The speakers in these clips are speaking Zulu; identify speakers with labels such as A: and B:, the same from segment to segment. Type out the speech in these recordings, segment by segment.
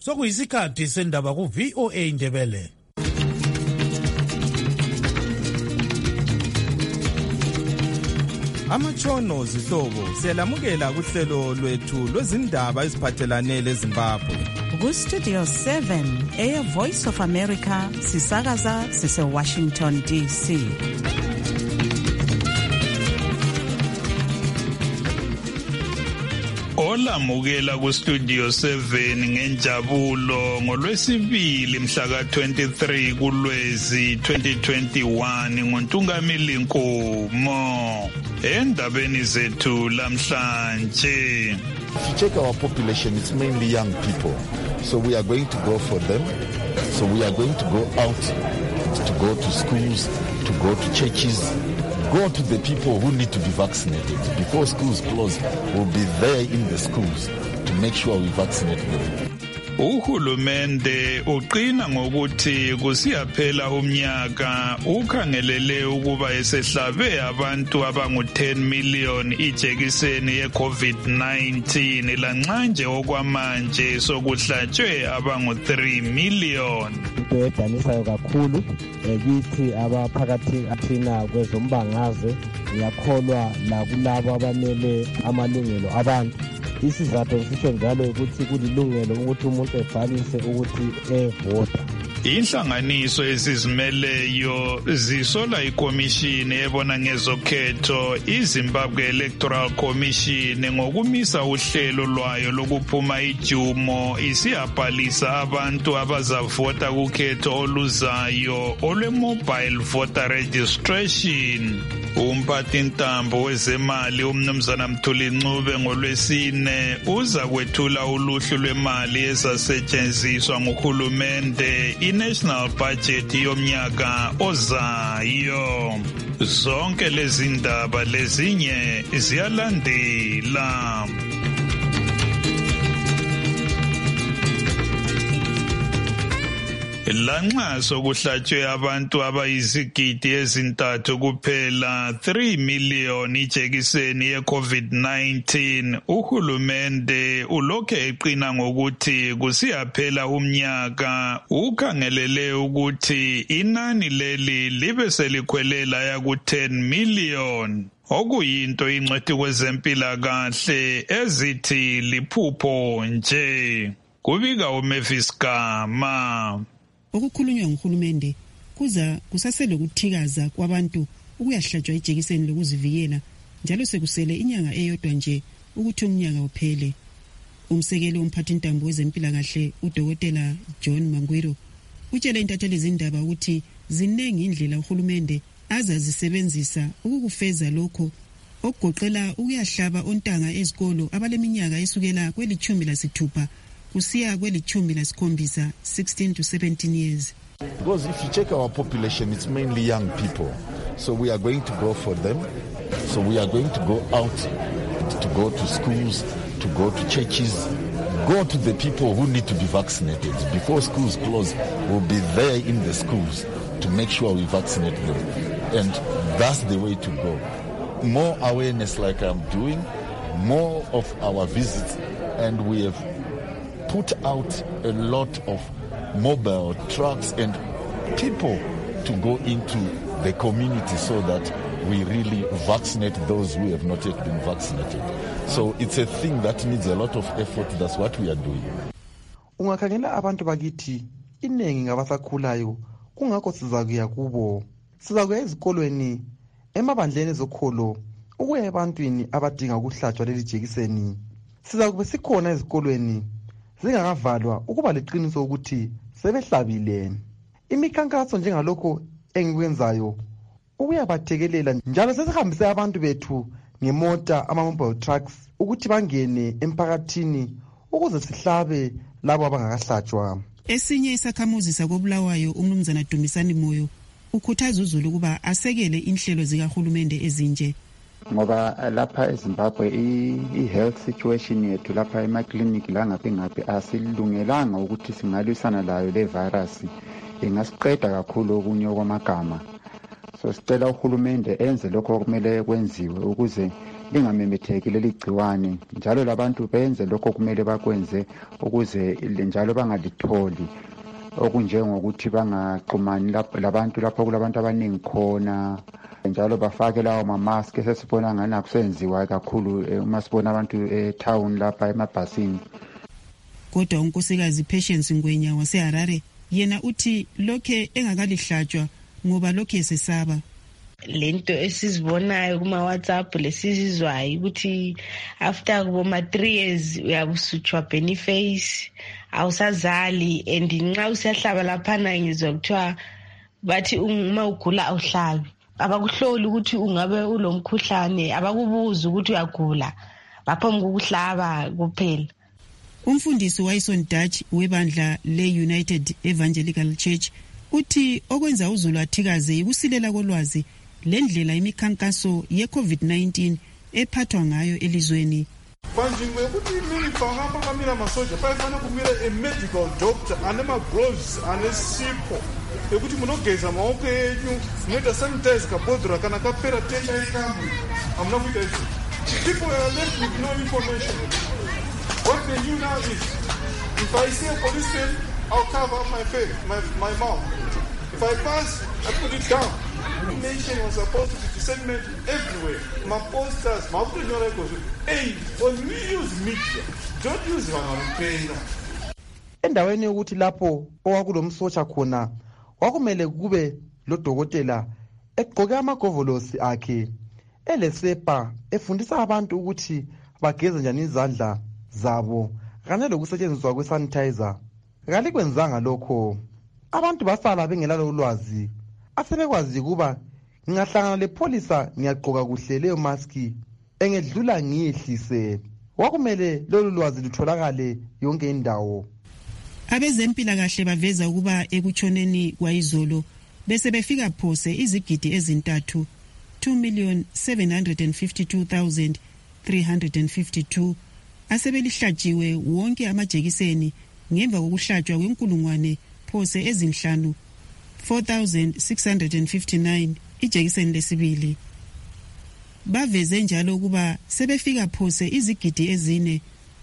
A: Sokuyisikhathi sendaba ku VOA Indebele. Amatshono zihlobo siyalamukela kuhlelo lwethu lwezindaba eziphathelane leZimbabwe.
B: Ku-Studio 7 Air Voice of America sisakaza sise-Washington DC.
C: Olamukela ku-Studio 7 ngenjabulo ngolwesibili mhla ka-23 kuLwezi 2021 ngoNtungamili Nkomo. Endabeni zethu lamhlanje.
D: If you check our population, it's mainly young people. So we are going to go for them. So we are going to go out, to go to schools, to go to churches, go to the people who need to be vaccinated. Before schools close, we'll be there in the schools to make sure we vaccinate them.
C: Uhulumende uqina ngokuthi kusiyaphela umnyaka ukhangelele ukuba esehlabe abantu abangu 10 million ijekiseni ye-COVID-19 lanxanje okwamanje sokuhlatshwe abangu 3 million.
E: Into edanisayo kakhulu kithi abaphakathi athina kwezombangazwe ngiyakholwa la kulabo abamele amalungelo abantu. Isizathu sisho njalo ukuthi kulilungelo ukuthi umuntu ebhalise ukuthi evota.
C: Inhlanganiso ezizimeleyo zisola ikomishini ebona ngezokhetho iZimbabwe Electoral Commission ngokumisa uhlelo lwayo lokuphuma ijumo isiyabhalisa abantu abazavota kukhetho oluzayo olwe-mobile voter registration. Umphathintambo wezemali umnumzana Mthuli Ncube ngolwesine uza kwethula uluhlu lwemali ezasetshenziswa nguhulumende i-national budget yomnyaka ozayo. Zonke lezi ndaba lezinye ziyalandela. Lanxa sokuhlatshwe abantu abayizigidi ezintathu kuphela 3 million ijekiseni ye-COVID-19, uhulumende ulokhe eqina ngokuthi kusiyaphela umnyaka ukhangelele ukuthi inani leli libe selikhwelela yaku 10 million. Okuyinto ingcwethi kwezempilakahle ezithi liphupho nje. Kubika uMavis Gama.
F: Okukhulunywa nguhulumende kusasele ukuthikaza kwabantu ukuyahlatshwa ijekiseni lokuzivikela njalo sekusele inyanga eyodwa nje ukuthi umnyaka uphele. Umsekeli womphathintambo wezempilakahle uDokotela John Mangwiro utshele intatheli zindaba ukuthi zinengi indlela uhulumende azazisebenzisa ukukufeza lokho okugoqela ukuyahlaba ontanga ezikolo abaleminyaka esukela kweli-16 kusiya kweli-17, 16 to 17 years.
D: Because if you check our population, it's mainly young people. So we are going to go for them. So we are going to go out, to go to schools, to go to churches, go to the people who need to be vaccinated. Before schools close, we'll be there in the schools to make sure we vaccinate them. And that's the way to go. More awareness like I'm doing, more of our visits, and we have put out a lot of mobile trucks and people to go into the community so that we really vaccinate those who have not yet been vaccinated. So it's a thing that needs a lot of effort. That's what we are doing.
G: Ungakhangela abantu bakithi inengi ngabasakhulayo kungakho sizakuya kubo. Sizakuya ezikolweni, emabandleni ezokholo, ukuya ebantwini abadinga ukuhlatshwa leli jekiseni. Sizakube sikhona ezikolweni zingakavalwa ukuba leqiniso ukuthi sebehlabile. Imikhankaso njengalokho engikwenzayo ukuyabathekelela njalo sesihambise abantu bethu ngemota ama-mobile trucks ukuthi bangene emphakathini ukuze sihlabe labo abangakahlatshwa.
F: Esinye isakhamuzi sakobulawayo umnumzana Dumisani Moyo ukhuthaza uZulu ukuba asekele inhlelo zikahulumende ezinje.
H: Ngoba lapha eZimbabwe i-health situation yethu lapha emaklinikhi langaphi asilungelanga ukuthi singalwisana layo le virus. Ingasiqeda kakhulu okunye okwamagama. So sicela uhulumende enze lokho okumele kwenziwe ukuze lingamemetheki leli gciwane, njalo labantu benze lokho kumele bakwenze ukuze njalo bangalitholi, okunjengokuthi bangaxhumani labantu lapho kulabantu abaningi khona, njalo bafake lawo mamask esesibona ngani akusenziwa kakhulu uma sibona abantu etown lapha emabhasini.
F: Kodwa unkosikazi Patience Ngwenya waseHarare yena uthi lokhe engakalihlatshwa ngoba lokhe esesaba.
I: Lento esizibonayo kuma WhatsApp lesizizwayo ukuthi after kuboma 3 years uyabusutshwa Boniface awusazali, and nxa usiyahlaba laphana ngizwa kuthiwa bathi uma ugula awuhlabi, abakuhloli ukuthi ungabe ulomkhuhlane, abakubuza ukuthi uyagula, baphambi kokuhlaba kuphela.
F: Umfundisi Wayson Dutch webandla le-United Evangelical Church uthi okwenza uZulu athikaze ukusilela kolwazi lendlela imikhankaso ye-COVID-19 ephathwa ngayo elizweni.
J: Manje ukuthi mimi fahamba kamina masoja bayafana kumira a medical doctor anema-gloves anesipho ekuthi munogeza maoko enyu munoita sanitize kabhodhora kana kapera tenda yekamwe hamuna kuita izvo. People are left with no information. What they do now is, if I see a policeman, I'll cover up my face, my mouth. If I pass, I put it down. Information was supposed to be disseminated everywhere. My posters, my records. Hey, when we use media, don't use vanalipenda.
G: Endaweni yokuthi lapho owakulomsotsha khona wakumele kube lodokotela egqoke amagovolosi akhe elesepa efundisa abantu ukuthi bageze njani izandla zabo kanye lokusetshenziswa kwesanitizer. Kalikwenzanga lokho. Abantu basala bengelalo ulwazi. Asebekwazi kuba ngingahlangana lepolisa ngiyagqoka kuhle leyo maski engedlula ngiyehlise. Wakumele lolu lwazi lutholakale yonke indawo.
F: Abezempilakahle baveza ukuba ekutshoneni kwayizolo bese befika phose izigidi ezintathu 2,752,352 asebelihlatshiwe wonke amajekiseni ngemva kokuhlatshwa kwenkulungwane phose ezinhlanu 4,659 ijekiseni lesibili. Baveze njalo ukuba sebefika phose izigidi ezine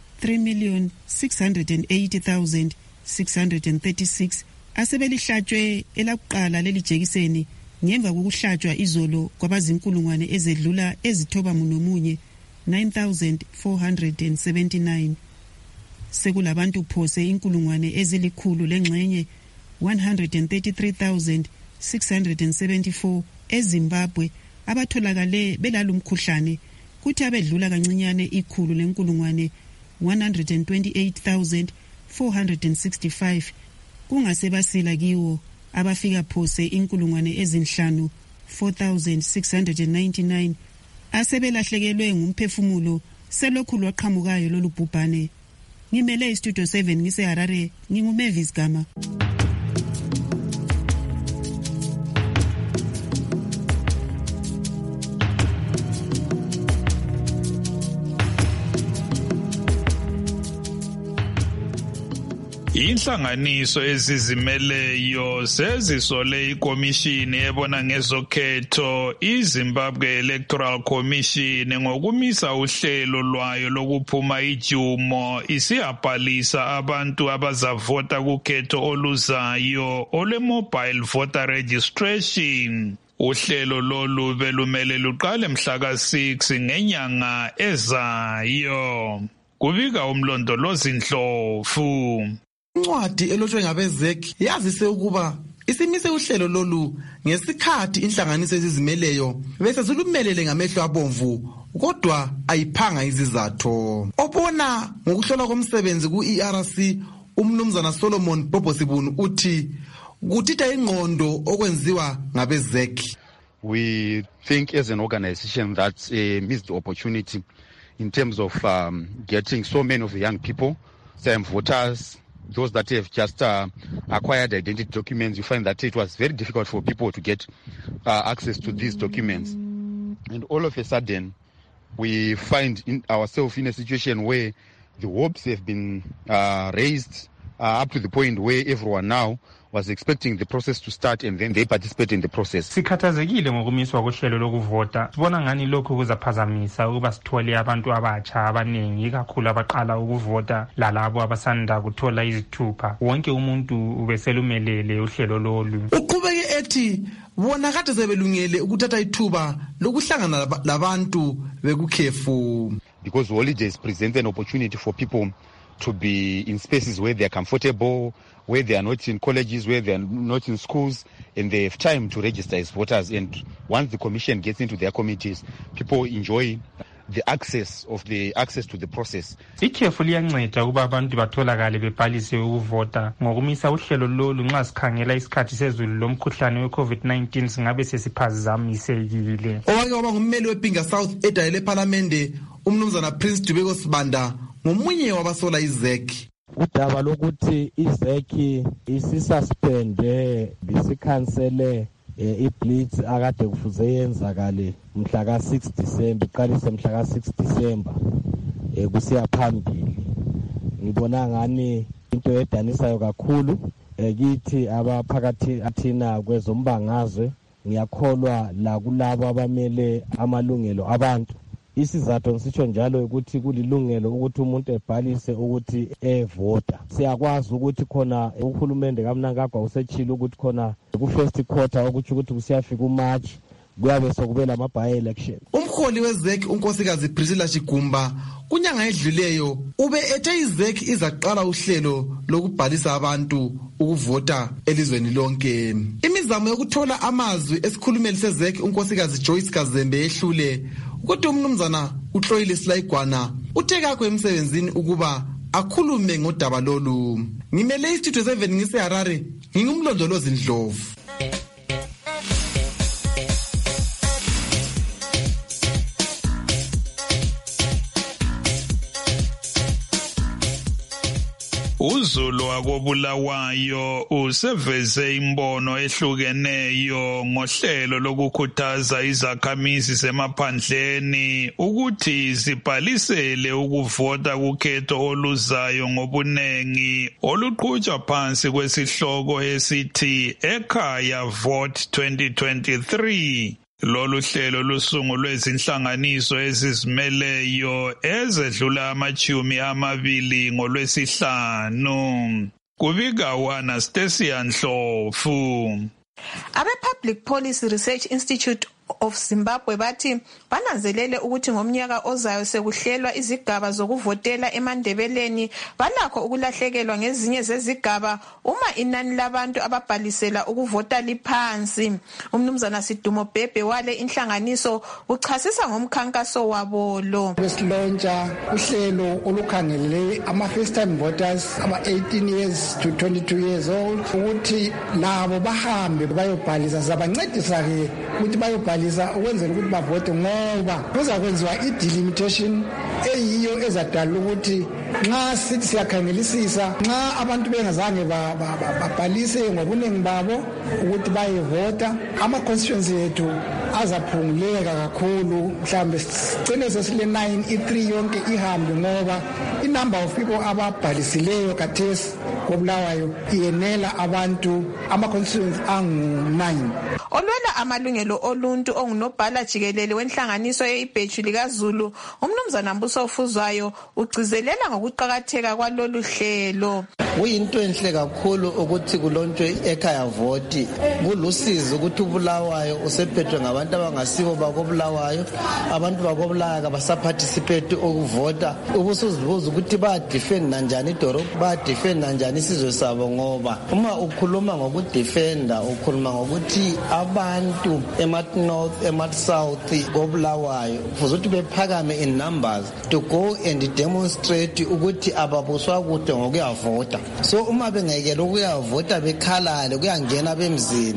F: 3,680,636 asebelihlatshwe elakuqala leli jekiseni ngemva kokuhlatshwa izolo kwabazinkulungwane ezedlula ezithoba munomunye 9,479. Sekulabantu phose inkulungwane ezilikhulu lengxenye 133,674 eZimbabwe abatholakale belalumkhuhlane, kuthi abedlula kancinyane ikhulu lenkulungwane 128,465 kungasebasila kiwo abafika phose inkulungwane ezinhlanu 4,699 asebelahlekelwe ngumphefumulo selokhu lwaqhamukayo lolu bhubhane. Ngimele iStudio 7 ngiseHarare, nginguMavis Gama.
C: Inhlanganiso ezizimeleyo sezisole ikomishini ebona ngezokhetho iZimbabwe Electoral Commission ngokumisa uhlelo lwayo lokuphuma ijumo isiyabhalisa abantu abazavota kukhetho oluzayo ole-mobile voter registration. Uhlelo lolu belumele luqale mhla ka-6 ngenyanga ezayo. Kubika umlondolozi Ndlovu.
G: Incwadi elotshwe ngabezek yazise ukuba isimise uhlelo lolu ngesikhathi inhlanganiso ezizimeleyo bese zilumelele ngamehlo abomvu kodwa ayiphanga izizathu. Obona ngokuhlola komsebenzi ku-ERC umnumzana Solomon Bobosibunu uthi kuthitha ingqondo okwenziwa ngabezek.
K: We think as an organization that missed the opportunity in terms of getting so many of the young people, some voters, those that have just acquired identity documents. You find that it was very difficult for people to get access to these documents. And all of a sudden, we find ourselves in a situation where the hopes have been raised up to the point where everyone now was expecting the process to start and then they participate in the process.
L: Sikhathazekile ngokumiswa kohlelo lokuvota. Sibona ngani lokhu kuzaphazamisa ukuba sithole abantu abatsha abaningi ikakhulu abaqala ukuvota lalabo abasanda kuthola izithupha. Wonke umuntu ubeselumelele uhlelo lolu.
G: Uqhubeke ethi bona kade sebelungele ukuthatha ithuba lokuhlangana labantu bekukhefu.
K: Because holidays present an opportunity for people to be in spaces where they are comfortable, where they are not in colleges, where they are not in schools, and they have time to register as voters. And once the commission gets into their committees, people enjoy the access to the process.
L: Ikhefu liyanceda ukuba abantu batholakale bebhalise ukuvota ngokumisa uhlelo lolu nxa sikhangela isikhathi sezulu lomkhuhlane we-COVID-19 singabe sesiphazamisekile.
G: Owake waba ngummeli wePinga South edayele eParliamente umnumzana Prince Dubeko Sibanda ngomunye wabasola iZEC.
E: Udaba lokuthi iZEC isisuspende bisikhansele iblitz akade kufuze yenzakale mhla ka6 December iqalise mhla ka6 December kusiya phambili. Ngibona ngani into edanisayo kakhulu kithi abaphakathi athina kwezombangazwe ngiyakholwa la kulabo abamele amalungelo abantu. Isizathu ngisitsho njalo ukuthi kulilungelo ukuthi umuntu ebhalise ukuthi evota. Siyakwazi ukuthi khona uhulumende kaMnangagwa usechile ukuthi khona ku-first quarter ukuthi kusiyafika uMarch kuyabe sokubela ama-by election.
G: Umholi weZEC unkosikazi Priscilla Chigumba kunyanga edluleyo ube ethe iZEC izaqala uhlelo lokubhalisa abantu ukuvota elizweni lonke. Imizamo yokuthola amazwi esikhulumeli seZEC unkosikazi Joyce Kazembe ehlule ukuthi umnumzana uHloyile Silayigwana uthe kakho emsebenzini ukuba akhulume ngodaba lolu. Ngimele iStudio 7 ngiseHarare ngingumlondolozi Ndlovu.
C: uZulu wakobulawayo useveze imbono ehlukeneyo ngohlelo lokukhuthaza izakhamizi zemaphandleni ukuthi zibhalisele ukuvota kukhetho oluzayo ngobunengi oluqhutshwa phansi kwesihloko esithi Ekhaya Vote 2023. Lolu hlelo lusungulwe izinhlanganiso ezizimeleyo ezedlula 20 ngoLwesihlanu. Kubika wana Stacy Ndlovu.
M: Abe-Public Policy Research Institute of Zimbabwe bathi bananzelele ukuthi ngomnyaka ozayo sekuhlelwa izigaba zokuvotela eMandebeleni balakho ukulahlekelwa ngezinye zezigaba uma inani labantu ababhalisela ukuvota liphansi. Umnumzana Sidumo Bhebhe wale inhlanganiso uchasisa ngomkhankaso wabo lo.
N: Besilontsha uhlelo olukhangelele ama-first time voters aba-18 years to 22 years old ukuthi labo bahambe bayobhalisa. Sabancedisa-ke ukuthi bayobhalisa ukwenzela ukuthi bavote ngoba kuzakwenziwa i-delimitation eyiyo ezadala ukuthi nxa sithi siyakhangelisisa nxa abantu bengazange babhalise ngobuningi babo ukuthi bayevota ama-constituency yethu azaphunguleka kakhulu. Mhlawumbe sigcine sesile 9 i3 yonke ihambe ngoba i-number of people ababhalisileyo kathesi kobulawayo iyenela abantu ama-constituency angu-9.
M: Olwela amalungelo oluntu ongunobhala jikelele wenhlanganiso yeibheju likaZulu umnumzana Mbuso Ufuzwayo ugcizelela ngokuqakatheka kwalolu hlelo.
O: Kuyinto enhle kakhulu ukuthi kulontshwe Ekhaya Vote. Kulusizi ukuthi uBulawayo usephethwe ngabantu abangasibo bakobulawayo. Abantu bakobulawayo abasaparticipate ukuvota. Ubusuzibuza ukuthi bayadefend kanjani idorobha, bayadefend kanjani isizwe sabo ngoba uma ukhuluma ngokudefenda ukhuluma ngokuthi abantu emat-north emat-south kobulawayo kufuze ukuthi bephakame in numbers to go and demonstrate ukuthi ababuswa kude ngokuyavota. So uma bengekela ukuyavota bekhalale kuyangena bemzini.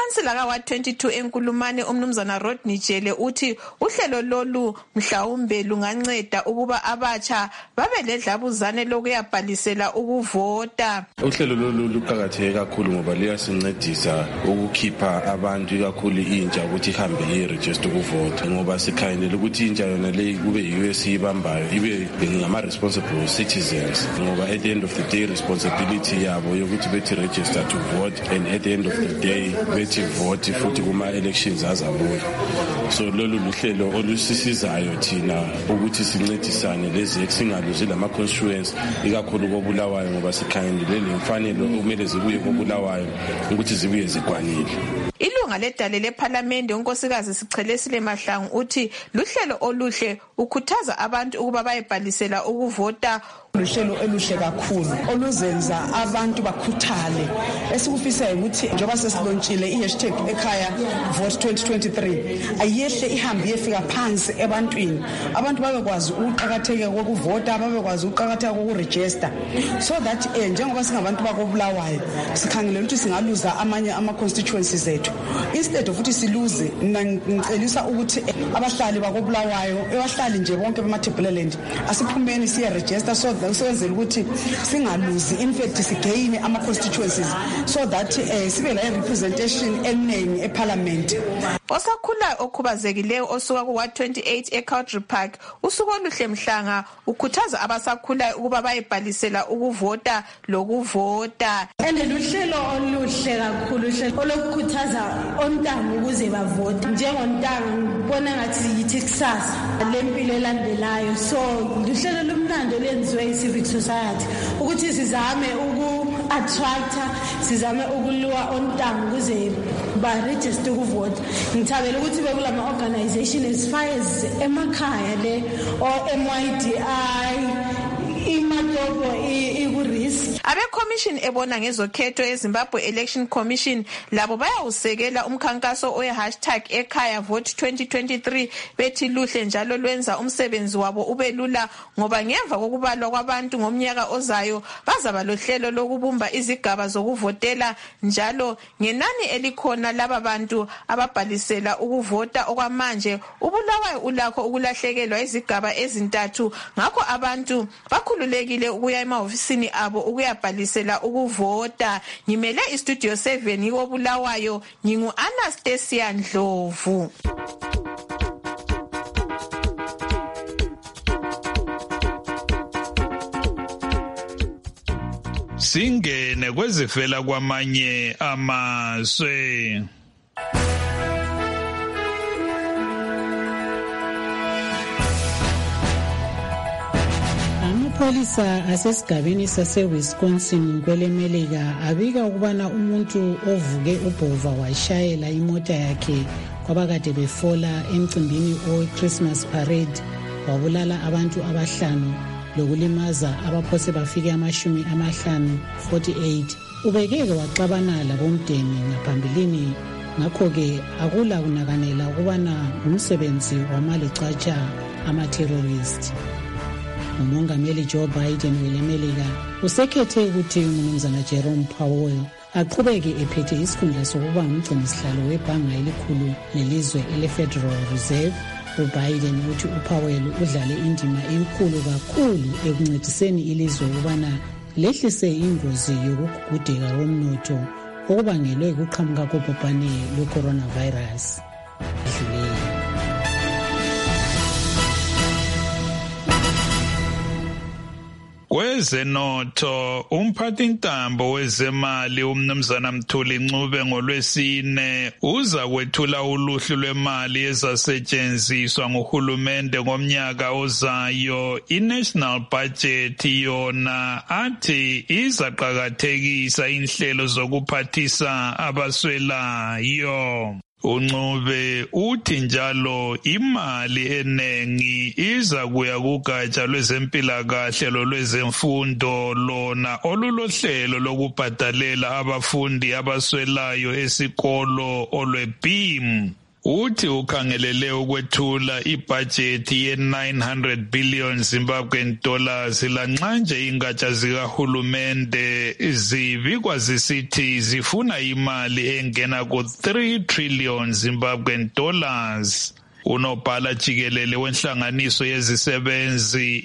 M: Ukhansila ka 22 eNkulumane umnumzana Rodney Jele uthi uhlelo lolu mhlawumbe lunganceda ukuba abatsha babe ledlabuzane lokuyabhalisela ukuvota.
P: Uhlelo lolu luqakatheke kakhulu ngoba liyasincedisa ukukhipha abantu kakhulu intsha ukuthi ihambe iregister ukuvota, ngoba sikhangelela ukuthi intsha yona le kube yiyo esiyibambayo ibe ngama responsible citizens, ngoba at the end of the day responsibility yabo yokuthi bethi register to vote, and at the end of the day bethi vote futhi kuma elections azabuya. So lolu luhlelo olusisizayo thina ukuthi sincedisane lezi singaluzi lama constituents ikakhulu koBulawayo, ngoba sikhangelela lemfanelo okumele zibuye koBulawayo ukuthi zibuye zikwanile.
M: Ilunga ledale leParliament unkosikazi Sichelesile Mahlangu uthi luhlelo oluhle ukhuthaza abantu ukuba bayebhalisela ukuvota.
Q: Luhlelo eluhle kakhulu oluzenza abantu bakhuthale. Esikufisa ukuthi njoba sesilontshile #ekhaya vote 2023 ayehle ihambe yefika phansi ebantwini, abantu babekwazi ukuqhakatheka kokuvota, babekwazi ukuqhakatheka kokuregister, so that njengoba singabantu bakoBulawayo sikhangelela ukuthi singaluza amanye ama constituencies zethu. Instead of ukuthi siluze, ngicelisa ukuthi abahlali bakoBulawayo, abahlali nje bonke bemaThebeleland asiphumeni siya register, so senzela ukuthi singaluzi, in fact sigain ama constituencies, so that sibe la representation eningi eParliament.
M: Osakhulayo okhubazekileyo osuka ku 128 eCountry Park usuku oluhle Mhlanga ukhuthaza abasakhulayo ukuba bayebhalisela ukuvota lokuvota.
R: Luhlelo oluhle kakhulu, uhlelo olokukhuthaza ontanga ukuze bavote. Njengontanga ngibona ngathi yithi kusasa lempilo elandelayo, so luhlelo lomlando lenziwe civic society ukuthi sizame attractor, sizame ukuluwa ontanga ukuze ba-register ukuvota. Ngithabela ukuthi bekulama organization as far as emakhaya le or MYDI imatopo ikurisk.
M: Abe commission ebona ngezokhetho eZimbabwe Election Commission labo bayawusekela umkhankaso oye #ekhaya vote 2023 bethi luhle njalo lwenza umsebenzi wabo ube lula, ngoba ngemva kokubalwa kwabantu ngomnyaka ozayo bazaba lohlelo lokubumba izigaba zokuvotela njalo ngenani elikhona laba bantu ababhalisela ukuvota. Okwamanje uBulawayo ulakho ukulahlekelwa izigaba ezintathu, ngakho abantu bakhululekile ukuya emahofisini abo ukuyabhalisela ukuvota. Ngimele iStudio 7 koBulawayo, ngingu Anastasia Ndlovu.
C: Singene kwezivela kwamanye amazwe.
S: Amapholisa asesigabeni sase-Wisconsin kwelemelika abika ukubana umuntu ovuke ubhova washayela imota yakhe kwabakade befola emcimbini owe-Christmas parade wabulala abantu abahlanu lokulimaza abaphose bafike 48. Ubekeke waxabana labomdeni ngaphambilini, ngakho-ke akula kunakanela ukubana ngumsebenzi wamalicatsha ama-terrorist. Umongameli Joe Biden welemelika usekhethe ukuthi umnumzana Jerome Powell aqhubeke ephethe isikhundla sokuba ngumgcinisihlalo webhanga elikhulu nelizwe ele-Federal Reserve. uBiden uthi uPowell udlale indima enkulu kakhulu ekuncediseni ilizwe ukubana lehlise ingozi yokugugudeka komnotho okubangelwe ukuqhamuka kobhubhane lwe-coronavirus.
C: Kwezenotho, umphathintambo wezemali umnumzana Mthuli Ncube ngoLwesine uza kwethula uluhlu lwemali ezasetshenziswa nguhulumende ngomnyaka ozayo. I-National Budget yona athi izaqakathekisa inhlelo zokuphathisa abaswelayo. uNcube uthi njalo imali enengi iza kuya kugatsha lwezempilakahle lolwezemfundo lona olulohlelo lokubhadalela abafundi abaswelayo esikolo olweBEAM. uthi ukhangelele ukwethula ibhajethi ye-900 billion Zimbabwean dollars lanxa nje ingatsha zikahulumende zibikwa zisithi zifuna imali engena ku-3 trillion Zimbabwean dollars. Unobhala jikelele wenhlanganiso yezisebenzi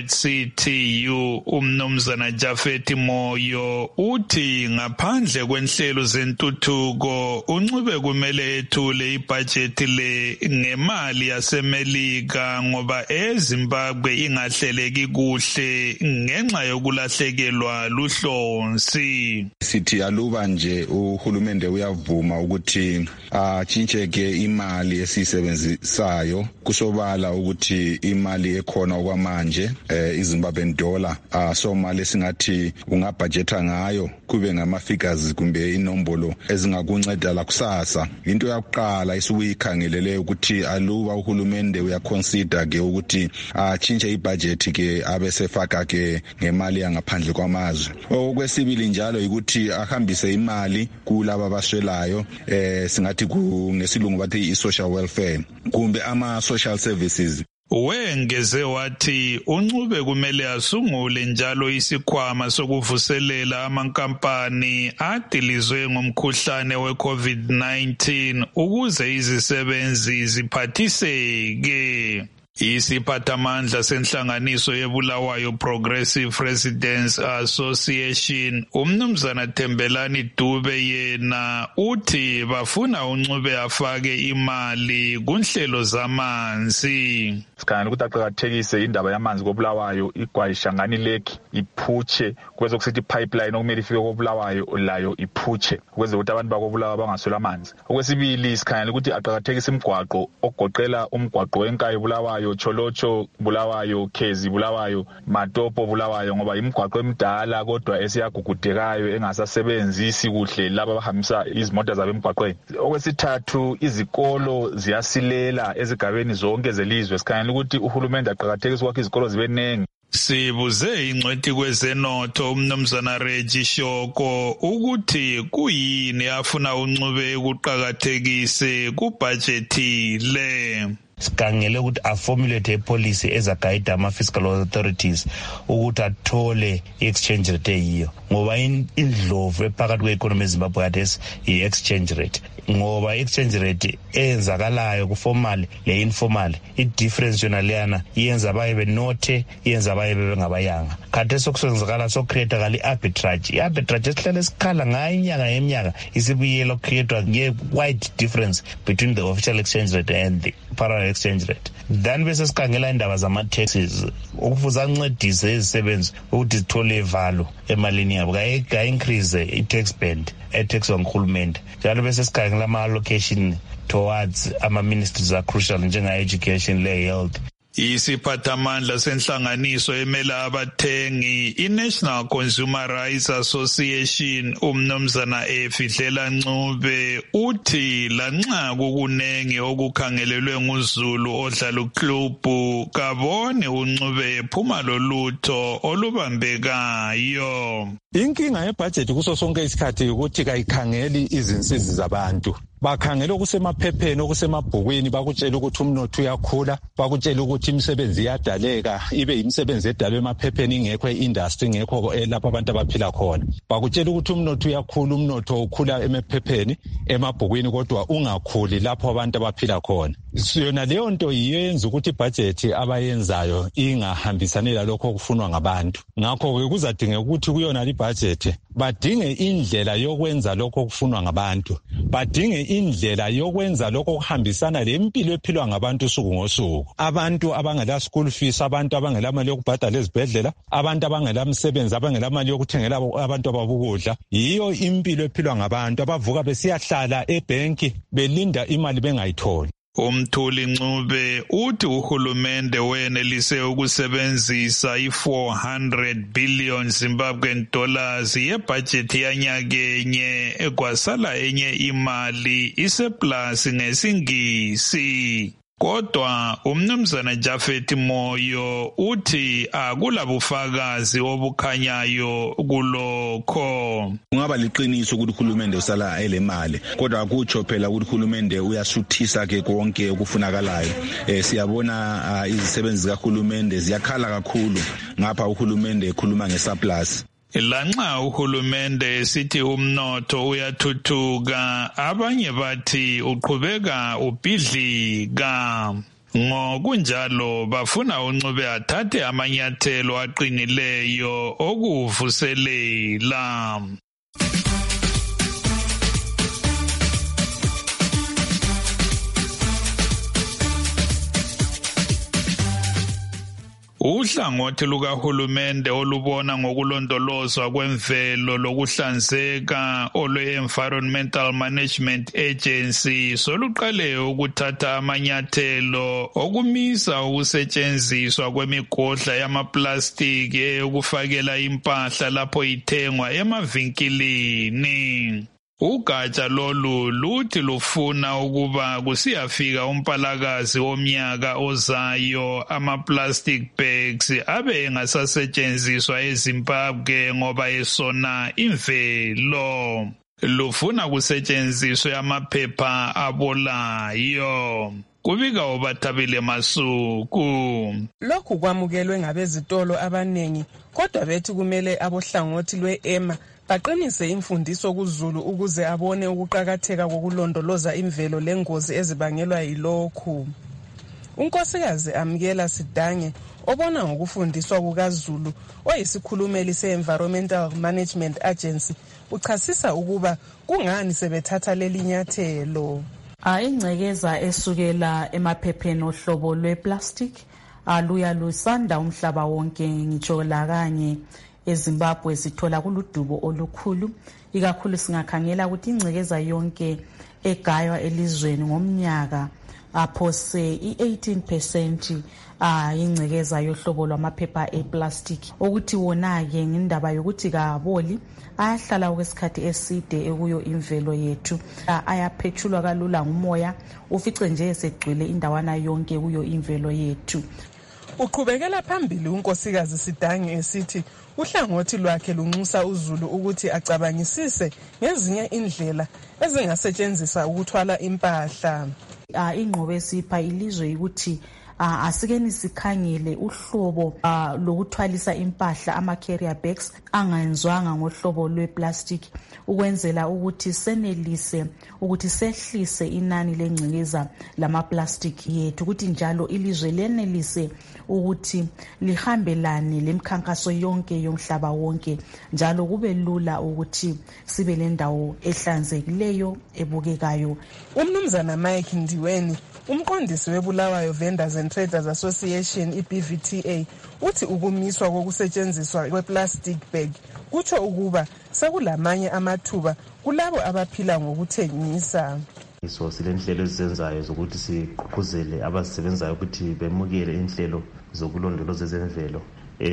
C: iZCTU umnumzana Jafeti Moyo uthi ngaphandle kwenhlelo zentuthuko uNcube kumele ethule ibhajethi le ngemali yaseMelika ngoba eZimbabwe ingahleleki kuhle ngenxa yokulahlekelwa luhlonzi.
T: Sithi aluba nje uhulumende uyavuma ukuthi atshintsheke imali esisebenzi sayo kusobala ukuthi imali ekhona okwamanje iZimbabwean dollar so mali singathi ungabudgeta ngayo kube ngama figures kumbe inombolo ezingakunceda la kusasa. Into yakuqala isukuyikhangelele ukuthi aluba uhulumende uyaconsider ke ukuthi atshintshe ibudget ke abesefaka ke ngemali yangaphandle kwamazwe. Okwesibili njalo ukuthi ahambise imali kulabo abaswelayo singathi ngesilungu bathi i-social welfare kumbe ama-social services.
C: Wengeze wathi uNcube kumele asungule njalo isikhwama sokuvuselela amankampani adilizwe ngomkhuhlane we-COVID-19 ukuze izisebenzi ziphathiseke. Isiphathamandla senhlanganiso yeBulawayo Progressive Residents Association umnumzana Thembelani Dube yena uthi bafuna uNcube afake imali kunhlelo zamanzi.
U: Sikhangela ukuthi aqhakathekise indaba yamanzi koBulawayo igwayishangani lake iphutshe kweze kusithi pipeline okumele ifike koBulawayo layo iphutshe kweze ukuthi abantu bakoBulawayo bangaswela amanzi. Okwesibili sikhangela ukuthi aqhakathekise imigwaqo ogoqela umgwaqo wenkayi Bulawayo Cholocho Bulawayo Khezi Bulawayo Matopo Bulawayo ngoba imigwaqo emidala kodwa esiyagugudekayo engasasebenzisi kuhle laba abahambisa izimota zabo emgwaqweni. Okwesithathu izikolo ziyasilela ezigabeni zonke zelizwe sikhangela ukuthi uhulumende aqhakathekise kwakhe izikolo zibe nengi.
C: Sibuze ingcwethi kwezenotho umnumzana Reggie Shoko ukuthi kuyini afuna uNcube ukuqhakathekise kubhajethi le.
V: Sikhangele ukuthi aformulate policy ezaguide ama-fiscal authorities ukuthi athole i-exchange rate eyiyo ngoba indlovu ephakathi kwe-economy eZimbabwe khathesi i-exchange rate ngoba i-exchange rate eyenzakalayo ku-formal le-informal i-difference yona leyana iyenza baye benothe iyenza baye bengabayanga khathesi sokusenzakala sokukreathakala i-arbitrage i-arbitrage esihlale sikhala ngayo inyanga yeminyaka isibuyela ukukreathwa nge-wide difference between the official exchange rate and the parallel exchange rate. Then bese sikhangela indaba zama-taxes ukufuza ancedise izisebenzi ukuthi zithole value emalini yabo ka-increase i-tax band etaxwa nguhulumende njalo bese sikhangela ama-allocation towards ama-ministries are-crucial njenga-education le-health.
C: Isiphathamandla senhlanganiso emela abathengi iNational Consumer Rights Association umnumzana Efihlela Ncube uthi lanxa kukunengi okukhangelelwe nguZulu odlala uklubhu kabone uNcube ephuma lolutho olubambekayo.
A: Inkinga yebudget kuso sonke isikhathi ukuthi kayikhangeli izinsizi zabantu. Bakhangela okusemaphepheni okusemabhukwini bakutshela ukuthi umnotho uyakhula bakutshela ukuthi imisebenzi iyadaleka ibe imisebenzi edalwe emaphepheni ingekho industry ingekho lapho abantu abaphila khona bakutshela ukuthi umnotho uyakhula umnotho ukhula emaphepheni emabhukwini kodwa ungakhuli lapho abantu abaphila khona. Yona leyo nto iyenza ukuthi ibudget abayenzayo ingahambisani lalokho okufunwa ngabantu. Ngakho ke kuzadingeka ukuthi kuyona ibudget badinge indlela yokwenza lokho okufunwa ngabantu badinge indlela yokwenza lokho okuhambisana lempilo ephilwa ngabantu usuku ngosuku. Abantu abangela school fees abantu abangela mali yokubhadala ezibhedlela abantu abangela msebenzi abangela mali yokuthengela abantu ababukudla yiyo impilo ephilwa ngabantu abavuka besiyahlala ebanki belinda imali bengayitholi.
C: Umthuli Ncube uthi uhulumende wenelise ukusebenzisa i-400 billion Zimbabwean dollars yebudget yanyakenye ekwasala enye imali iseplus ngesingisi. Kodwa umnumzana Jafet Moyo uthi akulabufakazi obukhanyayo kulokho.
T: Kungaba liqiniso ukuthi uhulumende usala elemali, kodwa akutsho phela ukuthi uhulumende uyasuthisa ke konke okufunakalayo. Siyabona izisebenzi zikahulumende ziyakhala kakhulu ngapha uhulumende ekhuluma ngesurplus.
C: Lanxa uhulumende sithi umnotho uyathuthuka, abanye bathi uqhubeka ubhidlika. Ngokunjalo bafuna uNcube athathe amanyathelo aqinileyo okuvuselela. Uhlangothi lukahulumende olubona ngokulondolozwa kwemvelo lokuhlanzeka olwe-Environmental Management Agency soluqale ukuthatha amanyathelo okumisa ukusetshenziswa kwemigodla yamaplastiki eyokufakela impahla lapho ithengwa emavinkilini. Ugatsha lolu luthi lufuna ukuba kusiyafika umpalakazi womnyaka ozayo ama-plastic bags abe engasasetshenziswa eZimbabwe ngoba esona imvelo. Lufuna kusetshenziswe amaphepha abolayo. Kubika uBathabile Masuku.
B: Lokhu kwamukelwe ngabezitolo abanengi, kodwa bethi kumele abohlangothi lwe-EMA baqinise imfundiso kuZulu ukuze abone ukuqakatheka kokulondoloza imvelo lengozi ezibangelwa yilokhu. Unkosikazi Amkela Sidange obona ngokufundiswa kukaZulu oyisikhulumeli se-Environmental Management Agency uchasisa ukuba kungani sebethatha leli nyathelo.
D: Ingcekeza esukela emaphepheni ohlobo lwe-plastic aluya lusanda umhlaba wonke ngitsho la kanye eZimbabwe sithola kuludubo olukhulu, ikakhulu singakhangela ukuthi ingcekeza yonke egaywa elizweni ngomnyaka aphose i-18% ingcekeza yohlobo lwamaphepha e-plastic, ukuthi wona-ke ngindaba yokuthi kaboli ayahlala okwesikhathi eside ekuyo imvelo yethu, ayaphethulwa kalula ngumoya ufice nje esegcwele indawana yonke kuyo imvelo yethu.
B: Uqhubekela phambili unkosikazi Sidange esithi uhlangothi lwakhe lunxusa uZulu ukuthi acabangisise ngezinye indlela ezingasetshenziswa ukuthwala impahla.
D: Ingqobe esipha ilizwe ukuthi asikeni sikhangele uhlobo lokuthwalisa impahla ama-carrier bags angayenzwanga ngohlobo lwe-plastic ukwenzela ukuthi senelise ukuthi sehlise inani lengcekeza lama-plastic yethu, ukuthi njalo ilizwe lenelise ukuthi lihambelane lemkhankaso yonke yomhlaba wonke, njalo kube lula ukuthi sibe lendawo ehlanzekileyo ebukekayo.
B: Umnumzana Mike Ndiweni umqondisi weBulawayo Vendors and Traders Association iBVTA uthi ukumiswa kokusetshenziswa kweplastic bag kutsho ukuba sekulamanye amathuba kulabo abaphila ngokuthengisa.
W: Silenhlelo ezizenzayo zokuthi sigqugquzele abasebenzayo ukuthi bemukele inhlelo zokulondoloza ezemvelo.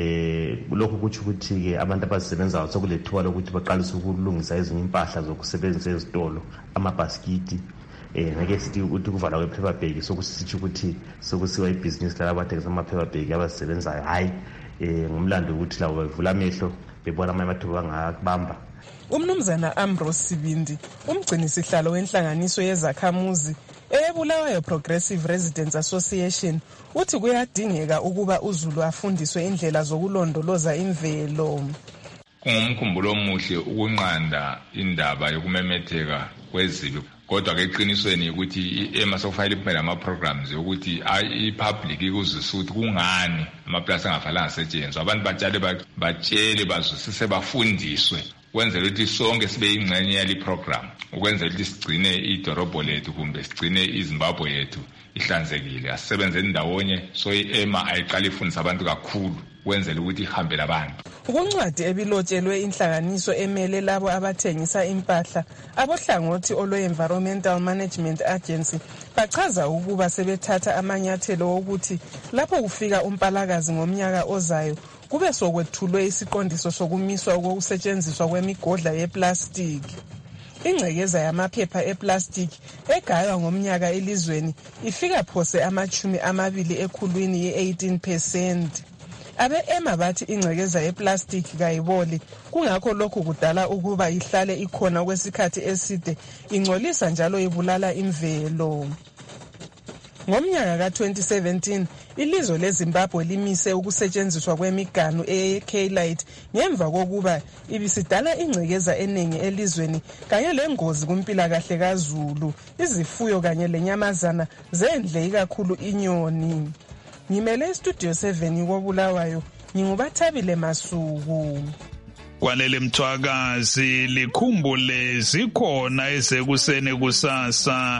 W: Lokhu kutsho ukuthi-ke abantu abasebenzayo sokulethuba lokuthi baqalise ukulungisa ezinye impahla zokusebenzisa ezitolo, amabhasikiti. Ngeke sithi ukuthi kuvala kwe-paper bag sokusitsho ukuthi sokusiwa ibhizinisi laba abathengisa ama-paper bag abasebenzayo. Hayi, ngumlando ukuthi labo bevula amehlo bebona amanye amathuba angakubamba.
B: Umnumzana Ambrose Sibindi umgcini sihlalo wenhlanganiso yezakhamuzi eBulawayo Progressive Residents Association uthi kuyadingeka ukuba uZulu afundiswe indlela zokulondoloza imvelo.
X: Kungumkhumbulo omuhle ukunqanda indaba yokumemetheka kwezibi, kodwa ke eqinisweni ukuthi i-EMA sokufayile iphumele ama-programs yokuthi i-public ikuzwise ukuthi kungani amaplasi angafanele asetshenziswa. Abantu batshele bazwisise bafundiswe ukwenzela ukuthi sonke sibe yingxenye yali program, ukwenzela ukuthi sigcine idorobho lethu kumbe sigcine iZimbabwe yethu ihlanzekile. Asisebenze ndawonye, so i-EMA ayiqala ifundisa abantu kakhulu ukwenzela ukuthi ihambele abantu.
B: Ukuncwadi ebilotshelwe inhlanganiso emele labo abathengisa impahla, abohlangothi olwe-Environmental Management Agency bachaza ukuba sebethatha amanyathelo wokuthi lapho kufika umpalakazi ngomnyaka ozayo kube sokwethulwe isiqondiso sokumiswa kokusetshenziswa kwemigodla yeplastiki. ingcekeza yamaphepha eplastic egaywa ngomnyaka elizweni ifika phose 20 ekhulwini ye-18%. Abe-EMA bathi ingcekeza yeplastic kayiboli, kungakho lokhu kudala ukuba ihlale ikhona kwesikhathi eside, ingcolisa njalo ibulala imvelo. Ngomnyaka ka-2017, ilizwe leZimbabwe limise ukusetshenziswa kwemiganu eye-K-Lite ngemva kokuba ibisidala ingcekeza eningi elizweni kanye lengozi kumpilakahle kaZulu, izifuyo kanye lenyamazana zendle ikakhulu inyoni. Ngimele istudio 7 koBulawayo, nginguBathabile Masuku.
C: Kwalele mthwakazi likhumbule zikhona ezekuseni kusasa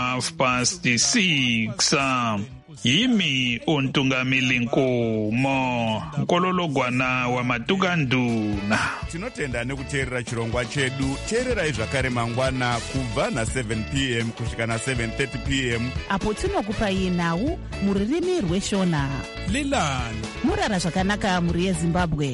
C: ngo6:30. Yimi uNtungamili Nkomo, Nkolologwana wamatukanduna.
F: Tinotenda nekuteerera chirongwa chedu. Teererai zvakare mangwana kubva na7 p.m. kusvika na7:30 p.m.
H: apo tinokupai nhau muririmi rweshona.
F: Lilan
H: murara zvakanaka muri yeZimbabwe.